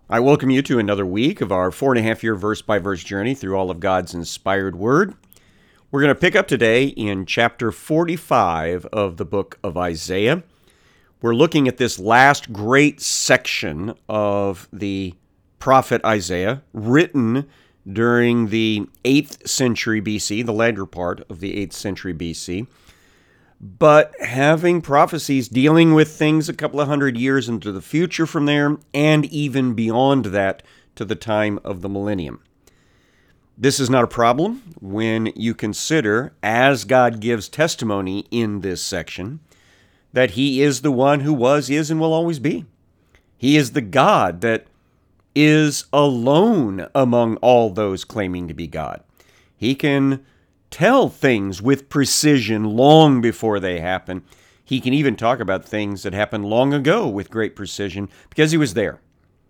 I welcome you to another week of our 4.5-year verse-by-verse journey through all of God's inspired Word. We're going to pick up today in chapter 45 of the book of Isaiah. We're looking at this last great section of the prophet Isaiah, written during the 8th century BC, the latter part of the 8th century BC, but having prophecies dealing with things a couple of hundred years into the future from there, and even beyond that to the time of the millennium. This is not a problem when you consider, as God gives testimony in this section, that He is the one who was, is, and will always be. He is the God that is alone among all those claiming to be God. He can tell things with precision long before they happen. He can even talk about things that happened long ago with great precision because He was there.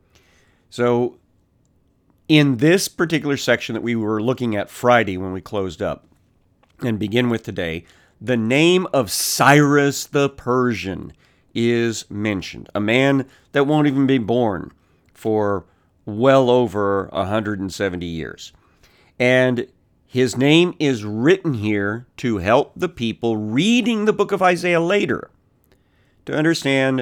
So in this particular section that we were looking at Friday when we closed up and begin with today, the name of Cyrus the Persian is mentioned, a man that won't even be born for well over 170 years. And his name is written here to help the people reading the book of Isaiah later to understand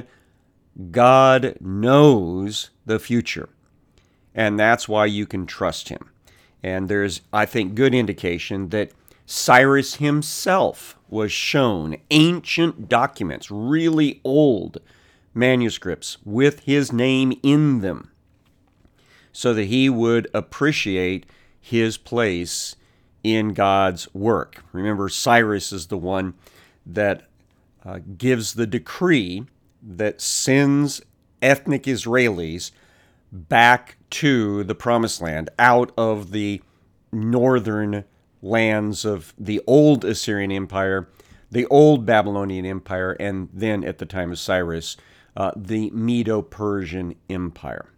God knows the future. And that's why you can trust Him. And there's, I think, good indication that Cyrus himself was shown ancient documents, really old manuscripts with his name in them, so that he would appreciate his place in God's work. Remember, Cyrus is the one that gives the decree that sends ethnic Israelis back to the Promised Land, out of the northern lands of the old Assyrian Empire, the old Babylonian Empire, and then at the time of Cyrus, the Medo-Persian Empire.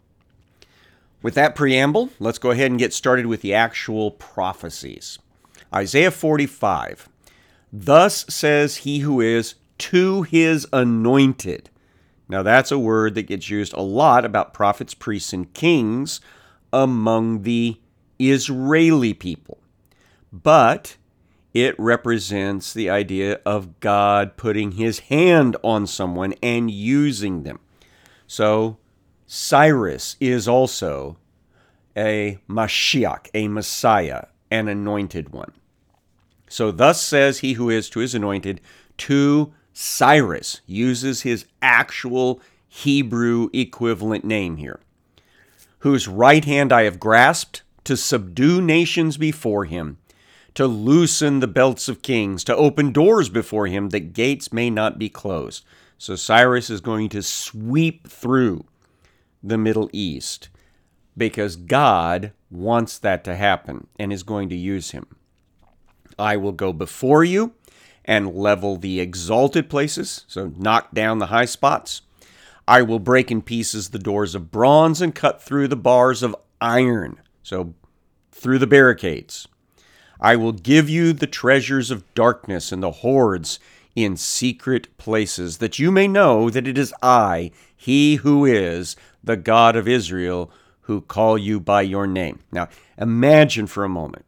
With that preamble, let's go ahead and get started with the actual prophecies. Isaiah 45. Thus says He who is to His anointed. Now that's a word that gets used a lot about prophets, priests, and kings among the Israeli people. But it represents the idea of God putting His hand on someone and using them. So Cyrus is also a Mashiach, a Messiah, an anointed one. So thus says He who is to His anointed, to Cyrus, uses his actual Hebrew equivalent name here, whose right hand I have grasped to subdue nations before Him, to loosen the belts of kings, to open doors before Him that gates may not be closed. So Cyrus is going to sweep through the Middle East because God wants that to happen and is going to use him. I will go before you and level the exalted places, so knock down the high spots. I will break in pieces the doors of bronze and cut through the bars of iron, so through the barricades. I will give you the treasures of darkness and the hoards in secret places, that you may know that it is I, He who is the God of Israel, who call you by your name. Now, imagine for a moment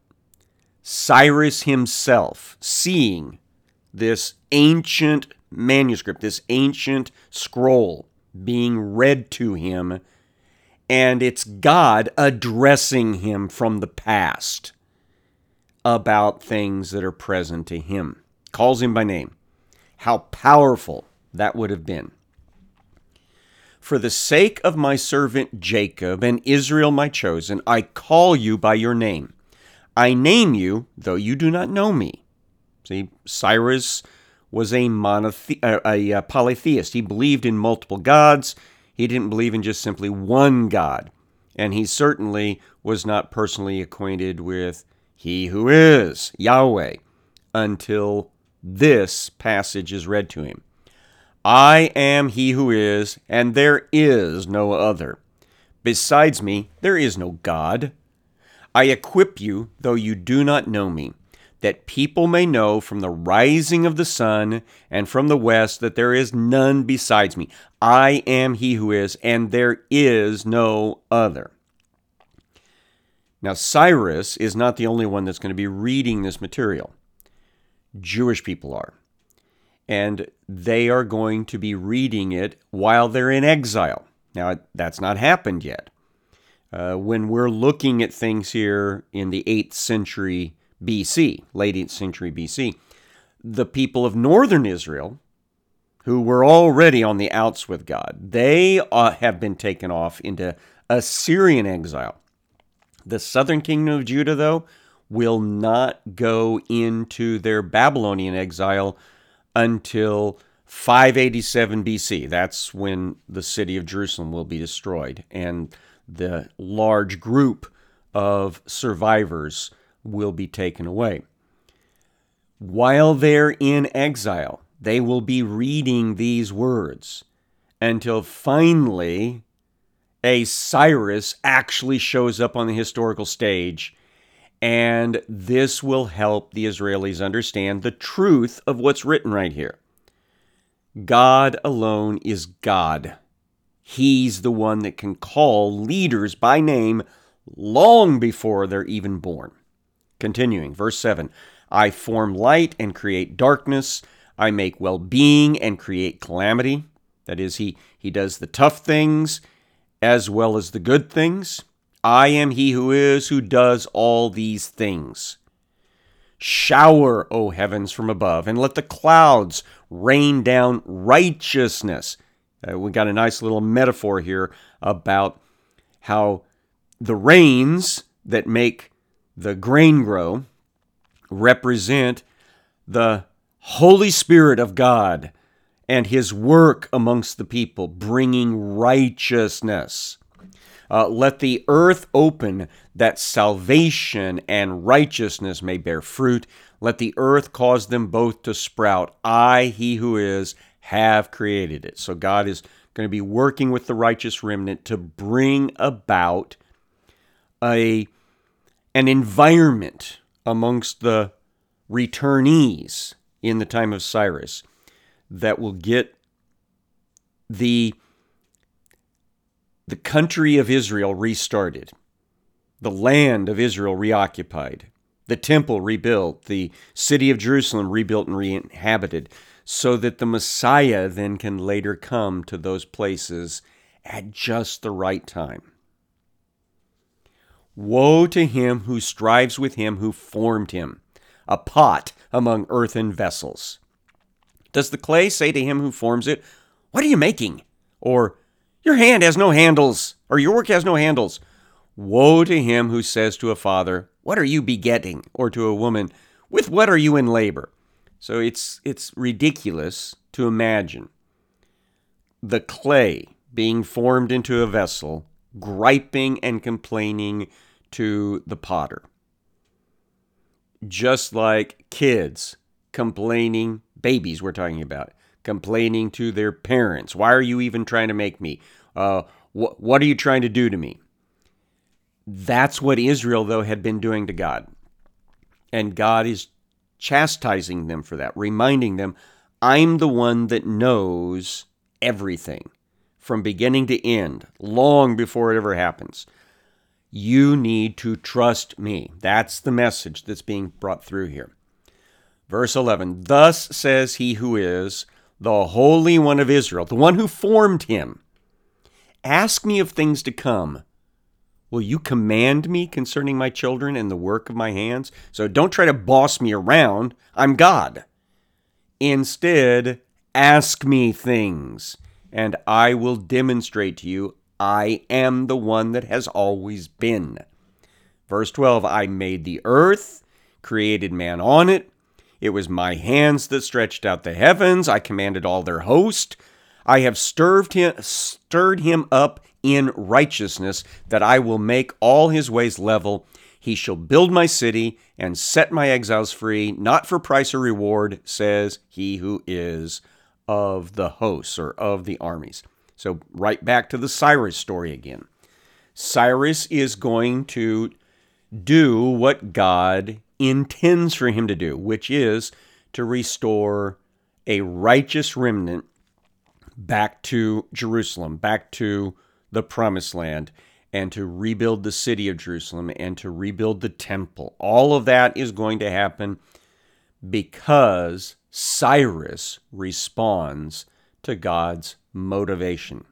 Cyrus himself seeing this ancient manuscript, this ancient scroll being read to him, and it's God addressing him from the past about things that are present to him. Calls him by name. How powerful that would have been. For the sake of my servant Jacob and Israel my chosen, I call you by your name. I name you, though you do not know me. See, Cyrus was a polytheist. He believed in multiple gods. He didn't believe in just simply one God. And he certainly was not personally acquainted with He who is, Yahweh, until this passage is read to him. I am He who is, and there is no other. Besides me, there is no God. I equip you, though you do not know me. that people may know from the rising of the sun and from the west that there is none besides me. I am he who is, and there is no other. Now, Cyrus is not the only one that's going to be reading this material. Jewish people are. And they are going to be reading it while they're in exile. Now, that's not happened yet. When we're looking at things here in the 8th century BC, late 8th century BC, the people of northern Israel, who were already on the outs with God, they have been taken off into Assyrian exile. The southern kingdom of Judah, though, will not go into their Babylonian exile until 587 BC. That's when the city of Jerusalem will be destroyed, and the large group of survivors will be taken away. While they're in exile, they will be reading these words until finally a Cyrus actually shows up on the historical stage, and this will help the Israelis understand the truth of what's written right here. God alone is God. He's the one that can call leaders by name long before they're even born. Continuing, verse 7, I form light and create darkness. I make well-being and create calamity. That is, he does the tough things as well as the good things. I am he who does all these things. Shower, O heavens, from above, and let the clouds rain down righteousness. We got a nice little metaphor here about how the rains that make the grain grow represent the Holy Spirit of God and his work amongst the people, bringing righteousness. Let the earth open, that salvation and righteousness may bear fruit. Let the earth cause them both to sprout. I, he who is, have created it. So God is going to be working with the righteous remnant to bring about an environment amongst the returnees in the time of Cyrus that will get the country of Israel restarted, the land of Israel reoccupied, the temple rebuilt, the city of Jerusalem rebuilt and re-inhabited, so that the Messiah then can later come to those places at just the right time. Woe to him who strives with him who formed him, a pot among earthen vessels. Does the clay say to him who forms it, what are you making? Or, your hand has no handles, or your work has no handles. Woe to him who says to a father, what are you begetting? Or to a woman, with what are you in labor? So it's ridiculous to imagine the clay being formed into a vessel, griping and complaining to the potter. Just like kids complaining, babies we're talking about, complaining to their parents. Why are you even trying to make me? What are you trying to do to me? That's what Israel, though, had been doing to God. And God is chastising them for that, reminding them, I'm the one that knows everything from beginning to end, long before it ever happens. You need to trust me. That's the message that's being brought through here. Verse 11, thus says he who is the Holy One of Israel, the one who formed him. Ask me of things to come. Will you command me concerning my children and the work of my hands? So don't try to boss me around. I'm God. Instead, ask me things, and I will demonstrate to you I am the one that has always been. Verse 12, I made the earth, created man on it. It was my hands that stretched out the heavens. I commanded all their host. I have stirred him up in righteousness, that I will make all his ways level. He shall build my city and set my exiles free, not for price or reward, says he who is of the hosts, or of the armies. So right back to the Cyrus story again. Cyrus is going to do what God intends for him to do, which is to restore a righteous remnant back to Jerusalem, back to the Promised Land, and to rebuild the city of Jerusalem and to rebuild the temple. All of that is going to happen because Cyrus responds to God's motivation.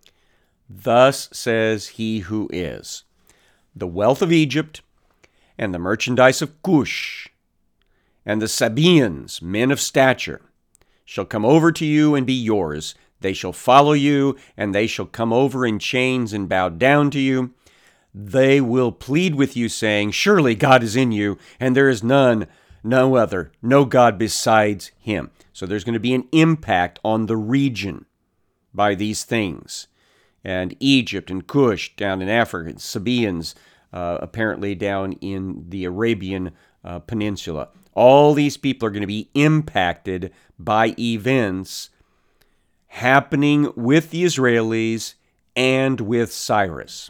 Thus says he who is, the wealth of Egypt and the merchandise of Cush and the Sabaeans, men of stature, shall come over to you and be yours. They shall follow you, and they shall come over in chains and bow down to you. They will plead with you, saying, surely God is in you, and there is no other, no God besides him. So there's going to be an impact on the region by these things. And Egypt and Cush down in Africa, and Sabaeans apparently down in the Arabian Peninsula. All these people are going to be impacted by events happening with the Israelis and with Cyrus.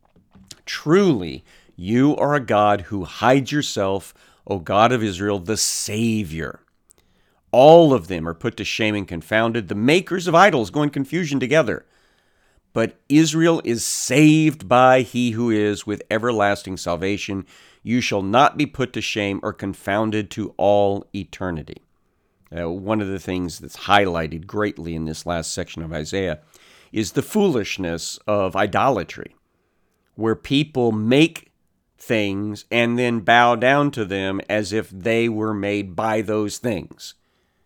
Truly, you are a God who hides yourself, O God of Israel, the Savior. All of them are put to shame and confounded. The makers of idols go in confusion together. But Israel is saved by he who is with everlasting salvation. You shall not be put to shame or confounded to all eternity. One of the things that's highlighted greatly in this last section of Isaiah is the foolishness of idolatry, where people make things and then bow down to them as if they were made by those things,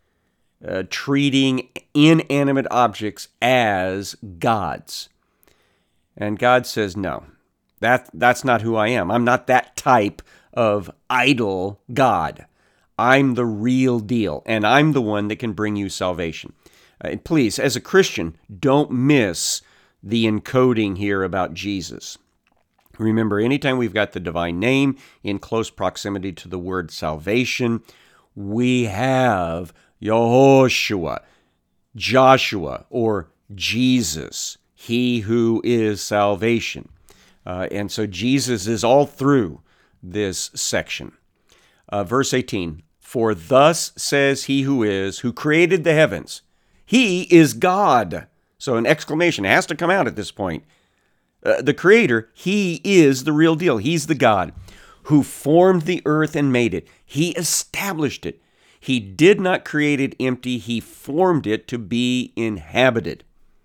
treating inanimate objects as gods. And God says, no, that's not who I am. I'm not that type of idol God. I'm the real deal, and I'm the one that can bring you salvation. Please, as a Christian, don't miss the encoding here about Jesus. Remember, anytime we've got the divine name in close proximity to the word salvation, we have Yehoshua, Joshua, or Jesus, he who is salvation. And so Jesus is all through this section. Verse 18, for thus says he who created the heavens. He is God. So an exclamation has to come out at this point. The Creator, he is the real deal. He's the God who formed the earth and made it. He established it. He did not create it empty. He formed it to be inhabited.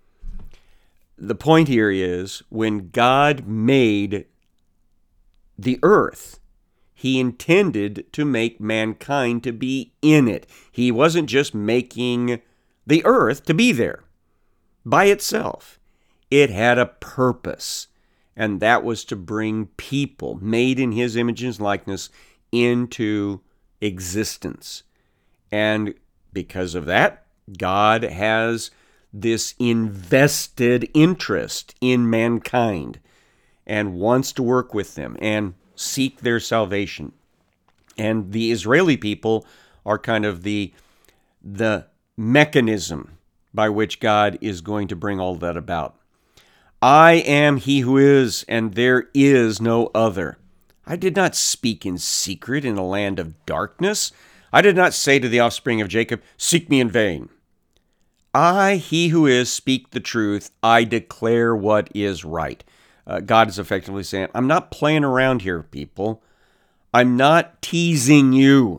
The point here is when God made the earth, he intended to make mankind to be in it. He wasn't just making the earth to be there by itself. It had a purpose, and that was to bring people made in his image and likeness into existence. And because of that, God has this invested interest in mankind and wants to work with them and seek their salvation. And the Israeli people are kind of the mechanism by which God is going to bring all that about. I am he who is, and there is no other. I did not speak in secret in a land of darkness. I did not say to the offspring of Jacob, seek me in vain. I, he who is, speak the truth. I declare what is right. God is effectively saying, I'm not playing around here, people. I'm not teasing you.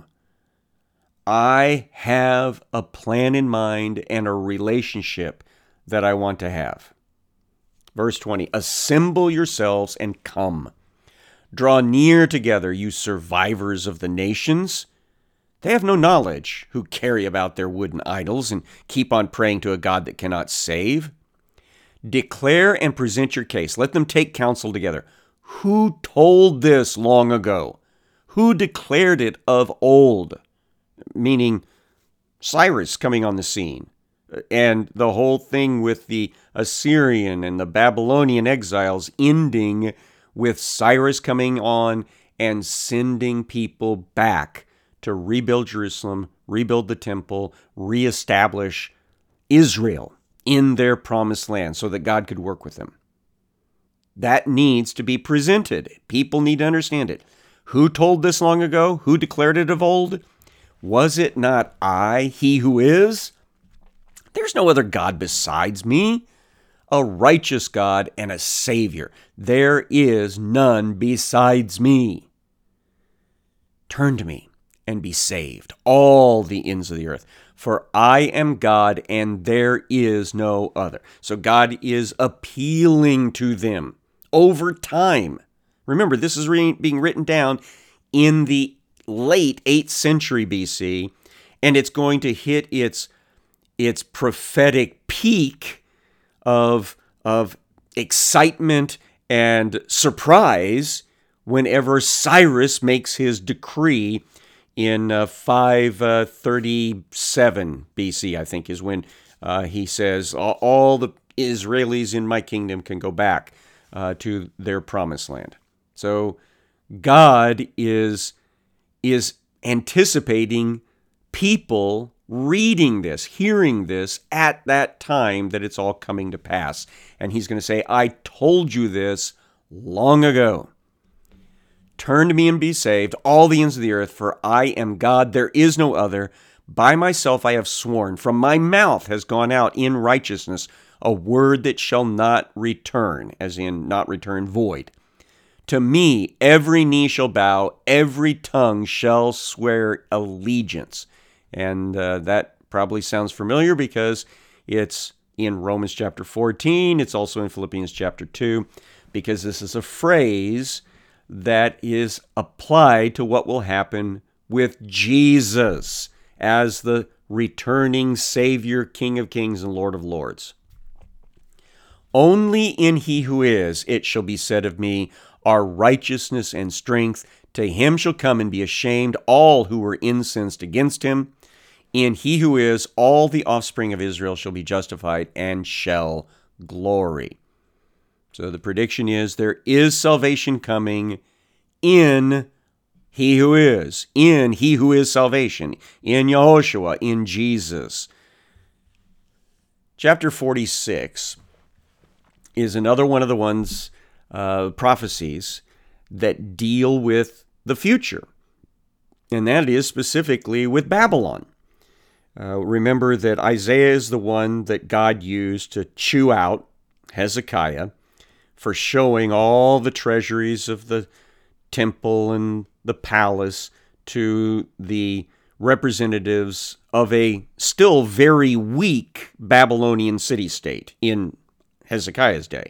I have a plan in mind and a relationship that I want to have. Verse 20, assemble yourselves and come. Draw near together, you survivors of the nations. They have no knowledge who carry about their wooden idols and keep on praying to a God that cannot save. Declare and present your case. Let them take counsel together. Who told this long ago? Who declared it of old? Meaning Cyrus coming on the scene. And the whole thing with the Assyrian and the Babylonian exiles ending with Cyrus coming on and sending people back to rebuild Jerusalem, rebuild the temple, reestablish Israel in their promised land so that God could work with them. That needs to be presented. People need to understand it. Who told this long ago? Who declared it of old? Was it not I, he who is? There's no other God besides me, a righteous God and a Savior. There is none besides me. Turn to me and be saved, all the ends of the earth, for I am God and there is no other. So God is appealing to them over time. Remember, this is being written down in the late 8th century BC, and it's going to hit its prophetic peak of excitement and surprise whenever Cyrus makes his decree in 537 BC, I think, is when he says all the Israelis in my kingdom can go back to their promised land. So God is anticipating people reading this, hearing this at that time that it's all coming to pass. And he's going to say, I told you this long ago. Turn to me and be saved, all the ends of the earth, for I am God, there is no other. By myself I have sworn, from my mouth has gone out in righteousness a word that shall not return, as in not return void. To me every knee shall bow, every tongue shall swear allegiance. And that probably sounds familiar because it's in Romans chapter 14. It's also in Philippians chapter 2, because this is a phrase that is applied to what will happen with Jesus as the returning Savior, King of kings and Lord of lords. Only in he who is, it shall be said of me, are righteousness and strength. To him shall come and be ashamed all who were incensed against him. In he who is, all the offspring of Israel shall be justified and shall glory. So the prediction is there is salvation coming in he who is salvation, in Yehoshua, in Jesus. Chapter 46 is another one of the ones, prophecies that deal with the future, and that is specifically with Babylon. Remember that Isaiah is the one that God used to chew out Hezekiah for showing all the treasuries of the temple and the palace to the representatives of a still very weak Babylonian city-state in Hezekiah's day.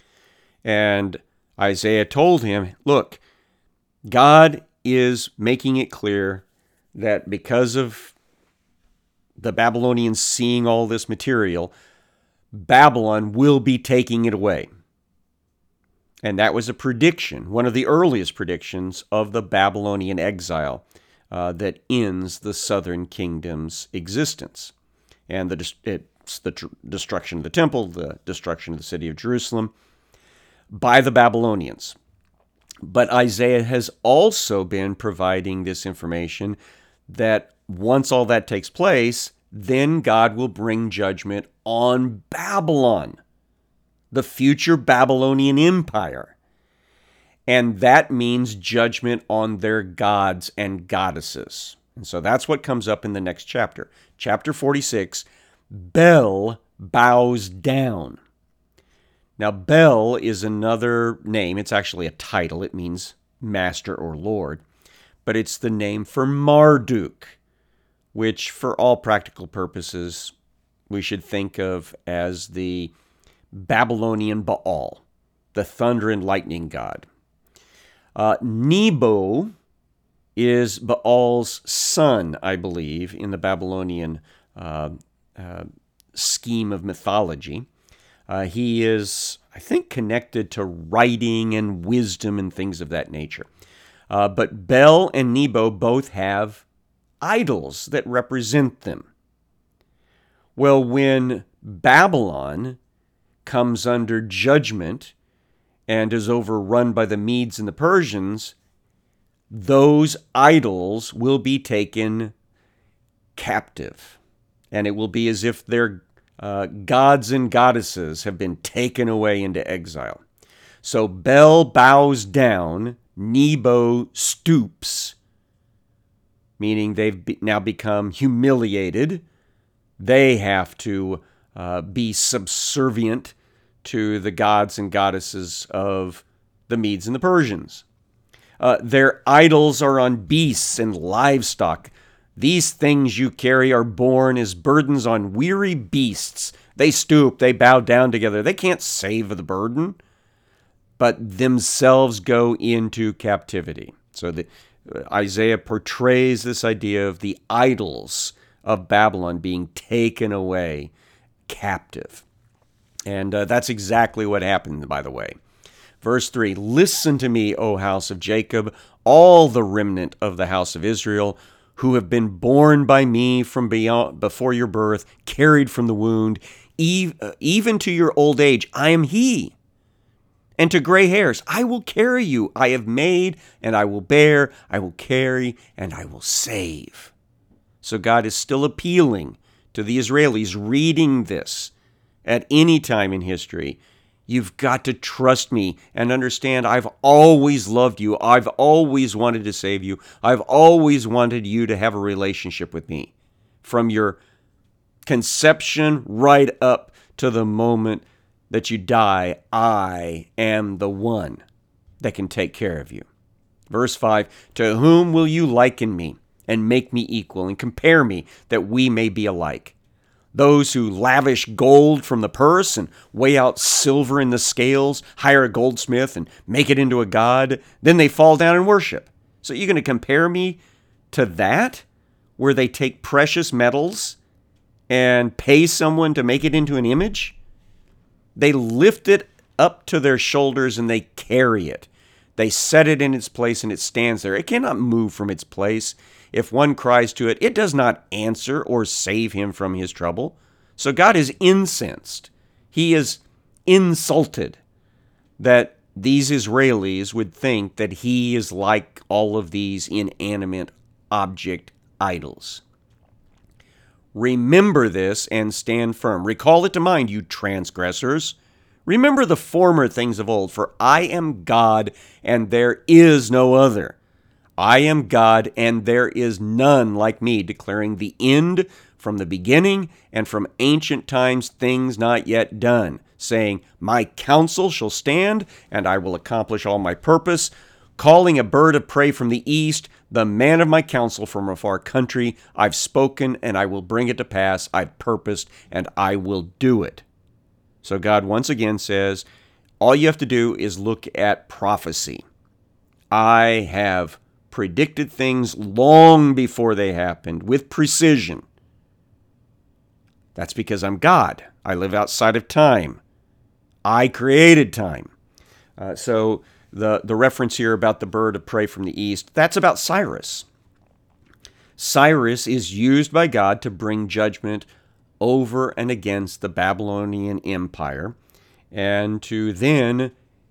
And Isaiah told him, look, God is making it clear that because of the Babylonians seeing all this material, Babylon will be taking it away. And that was a prediction, one of the earliest predictions of the Babylonian exile that ends the southern kingdom's existence. And it's the destruction of the temple, the destruction of the city of Jerusalem by the Babylonians. But Isaiah has also been providing this information that once all that takes place, then God will bring judgment on Babylon, the future Babylonian Empire. And that means judgment on their gods and goddesses. And so that's what comes up in the next chapter. Chapter 46, Bel bows down. Now, Bel is another name. It's actually a title. It means master or lord. But it's the name for Marduk, which for all practical purposes, we should think of as the Babylonian Baal, the thunder and lightning god. Nebo is Baal's son, I believe, in the Babylonian scheme of mythology. He is, I think, connected to writing and wisdom and things of that nature. But Bel and Nebo both have idols that represent them. Well, when Babylon comes under judgment and is overrun by the Medes and the Persians, those idols will be taken captive. And it will be as if their gods and goddesses have been taken away into exile. So Bel bows down Nebo stoops, meaning they've now become humiliated. They have to be subservient to the gods and goddesses of the Medes and the Persians. Their idols are on beasts and livestock. These things you carry are borne as burdens on weary beasts. They stoop, they bow down together. They can't save the burden, but themselves go into captivity. So Isaiah portrays this idea of the idols of Babylon being taken away captive. And that's exactly what happened, by the way. Verse 3, "Listen to me, O house of Jacob, all the remnant of the house of Israel, who have been born by me from before your birth, carried from the wound, even to your old age, I am he. And to gray hairs, I will carry you. I have made, and I will bear. I will carry, and I will save." So God is still appealing to the Israelis reading this at any time in history. You've got to trust me and understand I've always loved you. I've always wanted to save you. I've always wanted you to have a relationship with me. From your conception right up to the moment that you die, I am the one that can take care of you. Verse 5, "To whom will you liken me and make me equal and compare me that we may be alike? Those who lavish gold from the purse and weigh out silver in the scales, hire a goldsmith and make it into a god, then they fall down and worship." So you're going to compare me to that, where they take precious metals and pay someone to make it into an image? They lift it up to their shoulders and they carry it. They set it in its place and it stands there. It cannot move from its place. If one cries to it, it does not answer or save him from his trouble. So God is incensed. He is insulted that these Israelis would think that he is like all of these inanimate object idols. "Remember this and stand firm. Recall it to mind, you transgressors. Remember the former things of old, for I am God and there is no other. I am God, and there is none like me, declaring the end from the beginning, and from ancient times things not yet done, saying, My counsel shall stand, and I will accomplish all my purpose, calling a bird of prey from the east, the man of my counsel from a far country. I've spoken, and I will bring it to pass. I've purposed, and I will do it." So God once again says, all you have to do is look at prophecy. I have predicted things long before they happened with precision. That's because I'm God. I live outside of time. I created time. So the reference here about the bird of prey from the east, that's about Cyrus. Cyrus is used by God to bring judgment over and against the Babylonian Empire and to then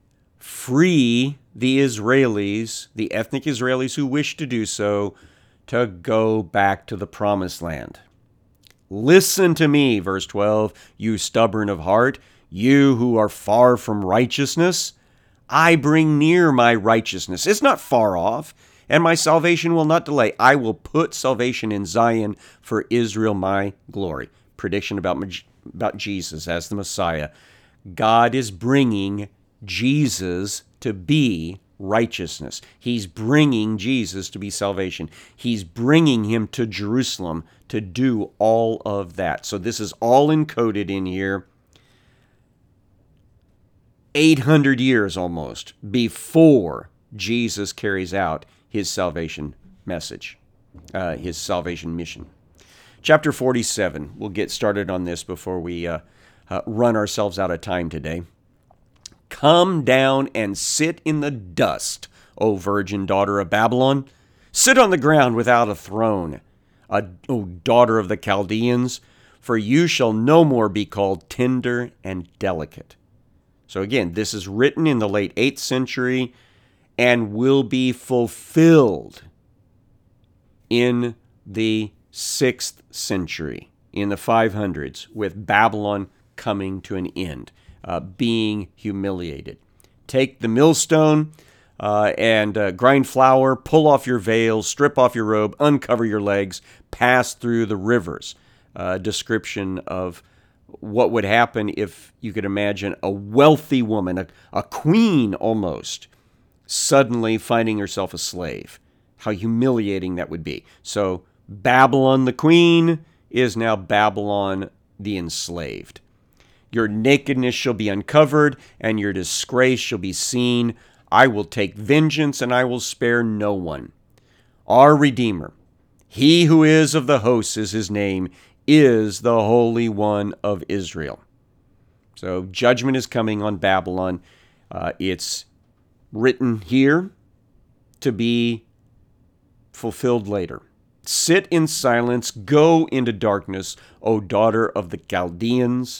free the Israelis, the ethnic Israelis who wish to do so, to go back to the promised land. "Listen to me," verse 12, "you stubborn of heart, you who are far from righteousness. I bring near my righteousness. It's not far off, and my salvation will not delay. I will put salvation in Zion for Israel, my glory." Prediction about Jesus as the Messiah. God is bringing Jesus to be righteousness. He's bringing Jesus to be salvation. He's bringing him to Jerusalem to do all of that. So this is all encoded in here. 800 years almost before Jesus carries out his salvation message, his salvation mission. Chapter 47. We'll get started on this before we run ourselves out of time today. "Come down and sit in the dust, O virgin daughter of Babylon. Sit on the ground without a throne, O daughter of the Chaldeans, for you shall no more be called tender and delicate." So again, this is written in the late 8th century and will be fulfilled in the 6th century, in the 500s, with Babylon coming to an end, being humiliated. Take the millstone, and grind flour, pull off your veil, strip off your robe, uncover your legs, pass through the rivers. Description of what would happen if you could imagine a wealthy woman, a queen almost, suddenly finding herself a slave. How humiliating that would be. So Babylon the queen is now Babylon the enslaved. Your nakedness shall be uncovered, and your disgrace shall be seen. I will take vengeance, and I will spare no one. Our Redeemer, he who is of the hosts is his name, is the Holy One of Israel. So judgment is coming on Babylon. It's written here to be fulfilled later. Sit in silence, go into darkness, O daughter of the Chaldeans.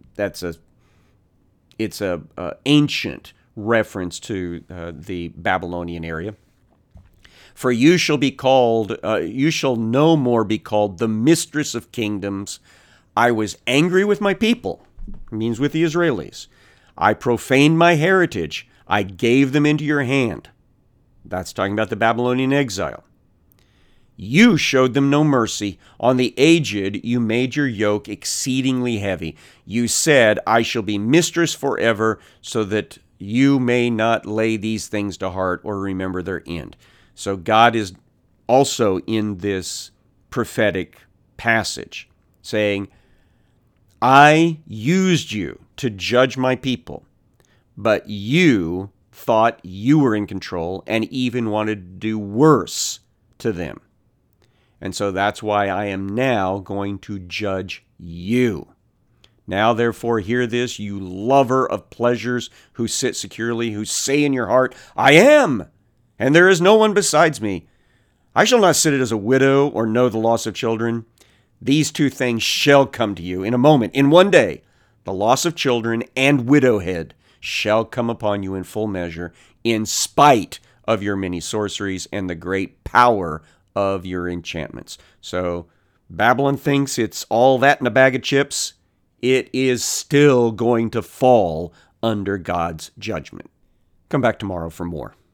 It's a ancient reference to the Babylonian area. For you shall be called, you shall no more be called the mistress of kingdoms. I was angry with my people, it means with the Israelis. I profaned my heritage. I gave them into your hand. That's talking about the Babylonian exile. You showed them no mercy. On the aged you made your yoke exceedingly heavy. You said, I shall be mistress forever, so that you may not lay these things to heart or remember their end. So God is also in this prophetic passage saying, I used you to judge my people, but you thought you were in control and even wanted to do worse to them. And so that's why I am now going to judge you. Now, therefore, hear this, you lover of pleasures who sit securely, who say in your heart, I am, and there is no one besides me. I shall not sit as a widow or know the loss of children. These two things shall come to you in a moment, in one day. The loss of children and widowhood shall come upon you in full measure, in spite of your many sorceries and the great power of your enchantments. So Babylon thinks it's all that in a bag of chips. It is still going to fall under God's judgment. Come back tomorrow for more.